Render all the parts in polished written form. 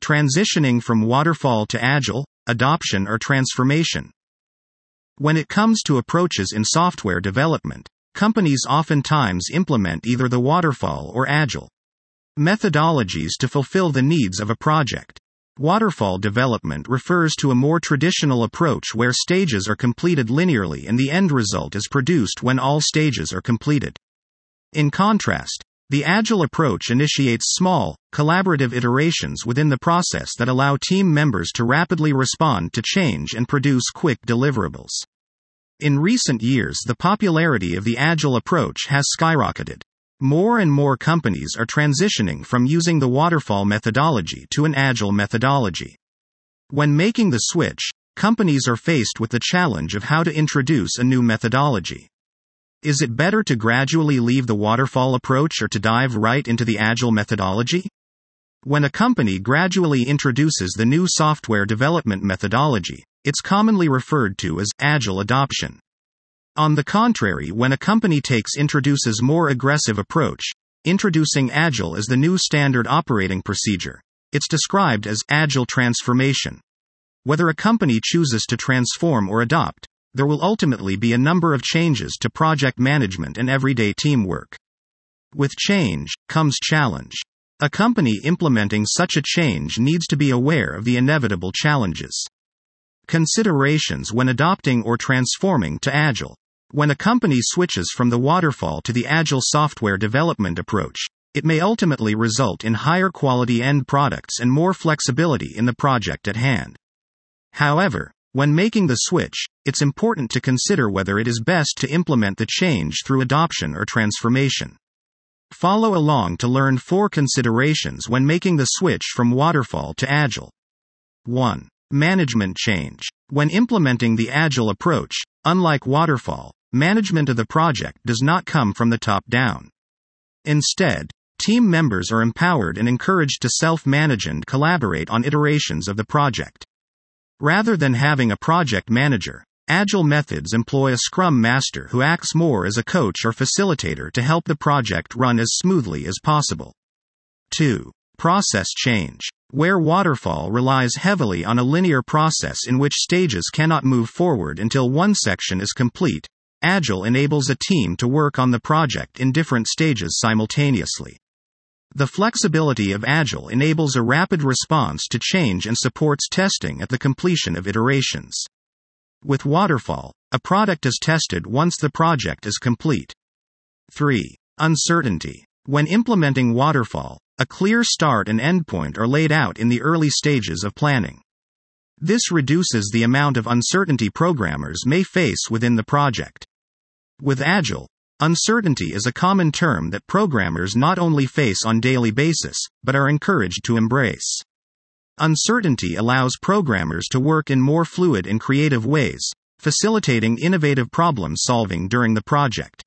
Transitioning from waterfall to agile, adoption or transformation. When it comes to approaches in software development, companies oftentimes implement either the waterfall or agile methodologies to fulfill the needs of a project. Waterfall development refers to a more traditional approach where stages are completed linearly and the end result is produced when all stages are completed. In contrast, the agile approach initiates small, collaborative iterations within the process that allow team members to rapidly respond to change and produce quick deliverables. In recent years, the popularity of the agile approach has skyrocketed. More and more companies are transitioning from using the waterfall methodology to an agile methodology. When making the switch, companies are faced with the challenge of how to introduce a new methodology. Is it better to gradually leave the waterfall approach or to dive right into the agile methodology? When a company gradually introduces the new software development methodology, it's commonly referred to as agile adoption. On the contrary, when a company introduces more aggressive approach, introducing agile as the new standard operating procedure, it's described as agile transformation. Whether a company chooses to transform or adopt, there will ultimately be a number of changes to project management and everyday teamwork. With change comes challenge. A company implementing such a change needs to be aware of the inevitable challenges. Considerations when adopting or transforming to agile. When a company switches from the waterfall to the agile software development approach, it may ultimately result in higher quality end products and more flexibility in the project at hand. However, when making the switch, it's important to consider whether it is best to implement the change through adoption or transformation. Follow along to learn 4 considerations when making the switch from waterfall to agile. 1. Management change. When implementing the agile approach, unlike waterfall, management of the project does not come from the top down. Instead, team members are empowered and encouraged to self-manage and collaborate on iterations of the project. Rather than having a project manager, agile methods employ a scrum master who acts more as a coach or facilitator to help the project run as smoothly as possible. 2. Process change. Where waterfall relies heavily on a linear process in which stages cannot move forward until one section is complete, agile enables a team to work on the project in different stages simultaneously. The flexibility of agile enables a rapid response to change and supports testing at the completion of iterations. With waterfall, a product is tested once the project is complete. 3. Uncertainty. When implementing waterfall, a clear start and endpoint are laid out in the early stages of planning. This reduces the amount of uncertainty programmers may face within the project. With agile, uncertainty is a common term that programmers not only face on a daily basis, but are encouraged to embrace. Uncertainty allows programmers to work in more fluid and creative ways, facilitating innovative problem solving during the project.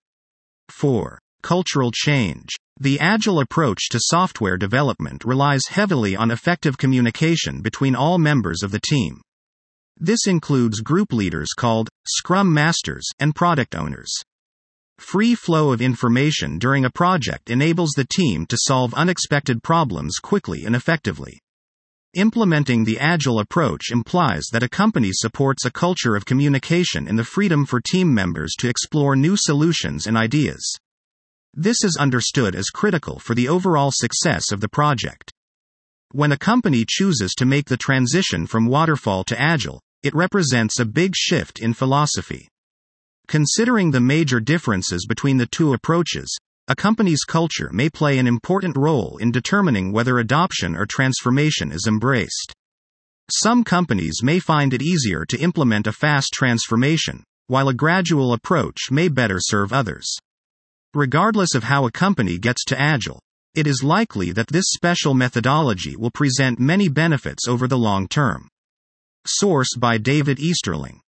4. Cultural change. The agile approach to software development relies heavily on effective communication between all members of the team. This includes group leaders called Scrum Masters and product owners. Free flow of information during a project enables the team to solve unexpected problems quickly and effectively. Implementing the agile approach implies that a company supports a culture of communication and the freedom for team members to explore new solutions and ideas. This is understood as critical for the overall success of the project. When a company chooses to make the transition from waterfall to agile, it represents a big shift in philosophy. Considering the major differences between the two approaches, a company's culture may play an important role in determining whether adoption or transformation is embraced. Some companies may find it easier to implement a fast transformation, while a gradual approach may better serve others. Regardless of how a company gets to agile, it is likely that this special methodology will present many benefits over the long term. Source by David Easterling.